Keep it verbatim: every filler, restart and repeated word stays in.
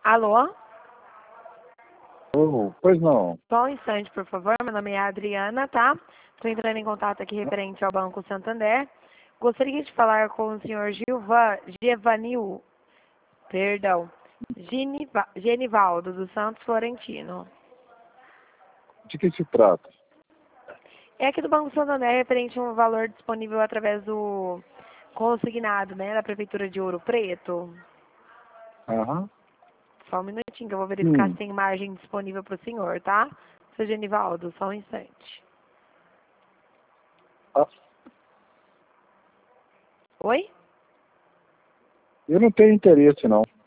Alô? Oh, pois não. Só um instante, por favor. Meu nome é Adriana, tá? Estou entrando em contato aqui referente ao Banco Santander. Gostaria de falar com o senhor Gilva, Gevanil, perdão, Geniva, Genivaldo dos Santos Florentino. De que se trata? É aqui do Banco Santander referente a um valor disponível através do consignado, né, da Prefeitura de Ouro Preto. Aham. Só um minutinho que eu vou verificar Hum. se tem margem disponível para o senhor, tá? Seu Genivaldo, só um instante. Ah, Oi? eu não tenho interesse, não.